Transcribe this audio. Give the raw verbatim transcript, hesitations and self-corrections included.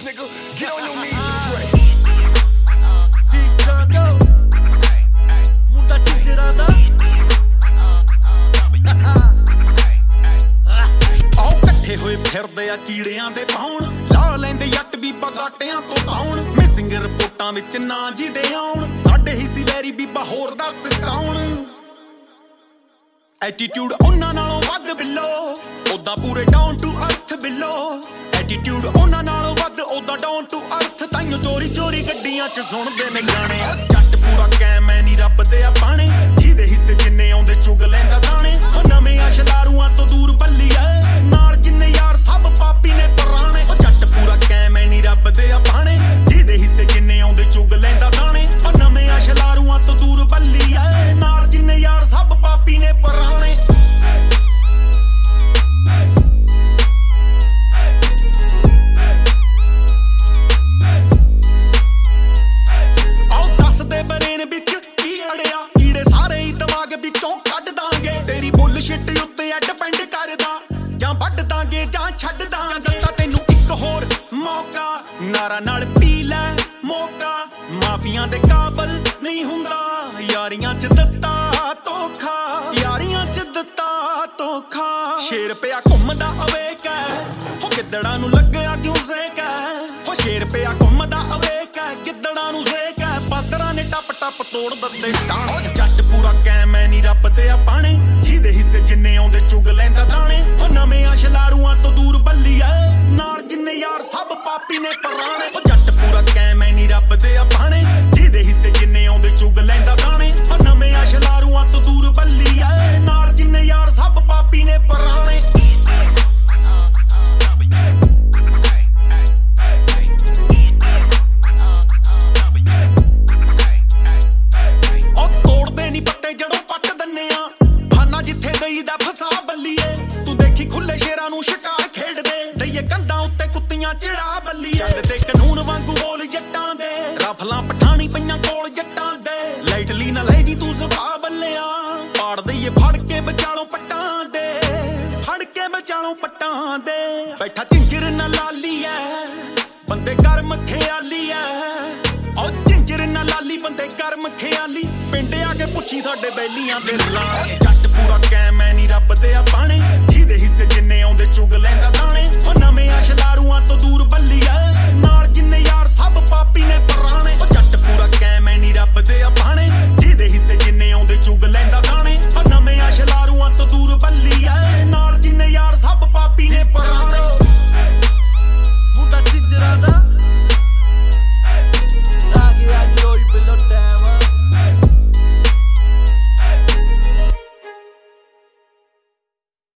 nigga. Get on your knees and pray. ਮੁੰਡਾ ਚਿੰਜਰਾ ਦਾ ਆਓ ਇਕੱਠੇ ਹੋਏ ਫਿਰਦੇ ਆ ਕੀੜਿਆਂ ਦੇ ਪਾਉਣ ਲਾ ਲੈਂਦੇ ਜੱਟ ਬੀਬਾ ਗਾਟਿਆਂ ਤੋਂ ਪਾਉਣ ਮਿਸਿੰਗ ਰਿਪੋਰਟਾਂ ਵਿੱਚ ਨਾਂ ਜਿਹਦੇ ਆਉਣ ਸਾਡੇ ਹੀ ਸੀ ਵੈਰੀ ਬੀਬਾ ਹੋਰ ਦੱਸ ਕੌਣ ਐਟੀਟਿਊਡ ਉਹਨਾਂ ਨਾਲੋਂ ਵੱਧ ਬਿੱਲੋ ਉਦਾਂ ਪੂਰੇ down to earth Billo attitude ਉਹਨਾਂ ਨਾਲੋਂ ਵੱਧ ਉਦਾਂ ਡਾਊਨ ਟੂ ਅਰਥ ਤਾਈਓ ਚੋਰੀ ਚੋਰੀ ਗੱਡੀਆਂ 'ਚ ਸੁਣਦੇ ਨੇ ਗਾਣੇ ਜੱਟ ਪੂਰਾ ਕੈਮ ਐ ਨੀ ਰੱਬ ਦੇ ਆਪਾਣੇ ਜਿਹਦੇ ਹਿੱਸੇ ਜਿੰਨੇ ਆਉਂਦੇ ਚੁਗ ਲੈਂਦਾ ਦਾਣੇ ਉਹ ਨਵੇਂ ਆਸ਼ਲਾਰੂਆਂ ਤੋਂ ਦੂਰ ਬੱਲੀਏ ਨਾਲ ਜਿੰਨੇ ਯਾਰ ਸਭ ਪਾਪੀ ਨੇ ਪੁਰਾਣੇ ਉਹ ਜੱਟ ਪੂਰਾ ਕੈਮ ਐ ਨੀ ਰੱਬ ਦੇ ਆਪਾਣੇ ਜਿਹਦੇ ਹਿੱਸੇ ਜਿੰਨੇ ਆਉਂਦੇ ਚੁਗ ਲੈਂਦਾ ਦਾਣੇ ਉਹ ਨਵੇਂ ਆਸ਼ਲਾਰੂਆਂ ਤੋਂ ਦੂਰ ਬੱਲੀਏ ਨਾਲ ਜਿੰਨੇ ਯਾਰ ਸਭ ਪਾਪੀ ਨੇ ਪੁਰਾਣੇ ਸ਼ਿਟ ਉੱਤੇ ਐ ਡਿਪੈਂਡ ਕਰਦਾ ਜਾਂ ਵੱਢ ਦਾਂਗੇ ਜਾਂ ਛੱਡ ਦਾਂਗੇ ਤਾਂ ਤੈਨੂੰ ਇੱਕ ਹੋਰ ਮੌਕਾ ਨਾਰਾ ਨਾਲ ਪੀ ਲੈ ਮੌਕਾ ਮਾਫੀਆਂ ਦੇ ਕਾਬਲ ਨਹੀਂ ਹੁੰਦਾ ਯਾਰੀਆਂ 'ਚ ਦਿੱਤਾ ਧੋਖਾ ਯਾਰੀਆਂ 'ਚ ਦਿੱਤਾ ਧੋਖਾ ਸ਼ੇਰ ਪਿਆ ਘੁੰਮਦਾ ਅਵੇਕ ਹੈ ਉਹ ਗਿੱਦੜਾਂ ਨੂੰ ਲੱਗਿਆ ਕਿਉਂ ਜ਼ੇਕ ਹੈ ਉਹ ਸ਼ੇਰ ਪਿਆ ਘੁੰਮਦਾ ਅਵੇਕ ਹੈ ਗਿੱਦੜਾਂ ਨੂੰ ਜ਼ੇਕ ਹੈ ਬਾਦਰਾਂ ਨੇ ਟੱਪ ਟੱਪ ਤੋੜ ਦਿੱਤੇ ਟਾਣੇ ਜੱਟ ਪੂਰਾ ਕੈਮ ਐ ਨੀ ਰੱਬ ਦੇ ਆਪਾਣੇ ਜਿਹਦੇ ਹਿੱਸੇ ਜਿੰਨੇ ਆਉਂਦੇ ਚੁਗ ਲੈਂਦਾ ਦਾਣੇ ਉਹ ਨਵੇਂ ਆਸ਼ਲਾਰੂਆਂ ਤੋਂ ਦੂਰ ਬੱਲੀਏ ਨਾਲ ਜਿੰਨੇ ਯਾਰ ਸਭ ਪਾਪੀ ਨੇ ਪੁਰਾਣੇ ਉਹ ਜੱਟ ਪੂਰਾ ਕੈਮ ਐ ਨੀ ਰੱਬ ਦੇ ਆਪਾਣੇ ਜਿਹਦੇ ਹਿੱਸੇ ਜਿੰਨੇ ਆਉਂਦੇ ਚੁਗ ਲੈਂਦਾ ਦਾਣੇ ਉਹ ਨਵੇਂ ਆਸ਼ਲਾਰੂਆਂ ਤੋਂ ਦੂਰ ਬੱਲੀਏ ਨਾਲ ਜਿੰਨੇ ਯਾਰ ਸਭ ਪਾਪੀ ਨੇ ਪੁਰਾਣੇ ਜਿੱਥੇ ਦਈ ਦਾ ਫਸਾ ਬੱਲੀਏ ਤੂੰ ਦੇਖੀ ਖੁੱਲੇ ਸ਼ੇਰਾਂ ਨੂੰ ਸ਼ਿਕਾਰ ਖੇਡਦੇ ਦਈਏ ਕੰਧਾਂ ਉੱਤੇ ਕੁੱਤੀਆਂ ਚਿੜਾ ਬੱਲੀਏ ਚੱਲਦੇ ਕਾਨੂੰਨ ਵਾਂਗੂ ਬੋਲ ਜੱਟਾਂ ਦੇ ਰਫਲਾਂ ਪਠਾਣੀ ਪਈਆਂ ਕੋਲ ਜੱਟਾਂ ਦੇ ਲਾਈਟਲੀ ਨਾ ਲੈ ਜੀ ਤੂੰ ਸੁਭਾ ਬੱਲਿਆ ਪਾੜ ਦਈਏ ਫੜ ਕੇ ਬਚਾਲੋ ਪੱਟਾਂ ਦੇ ਫੜ ਕੇ ਬਚਾਲੋ ਪੱਟਾਂ ਦੇ ਬੈਠਾ ਝਿੰਜਰ ਨਾ ਲਾਲੀ ਐ ਬੰਦੇ ਕਰਮ ਖਿਆਲੀ ਐ ਉਹ ਝਿੰਜਰ ਨਾ ਲਾਲੀ ਬੰਦੇ ਕਰਮ ਖਿਆਲੀ ਪਿੰਡ ਆ ਕੇ ਪੁੱਛੀ ਸਾਡੇ ਬੈਲੀਆਂ ਦੇ ਲਾਂ ਜੱਟ ਪੂਰਾ ਕੈਮ ਐ ਨੀ ਰੱਬ ਦੇ ਆਪਾਣੇ ਜਿਹਦੇ ਹਿੱਸੇ ਜਿੰਨੇ ਆਉਂਦੇ ਚੁਗ ਲੈਂਦਾ ਦਾਣੇ ਉਹ ਨਵੇਂ ਆਸ਼ਲਾਰੂਆਂ ਤੋਂ ਦੂਰ ਬੱਲੀਏ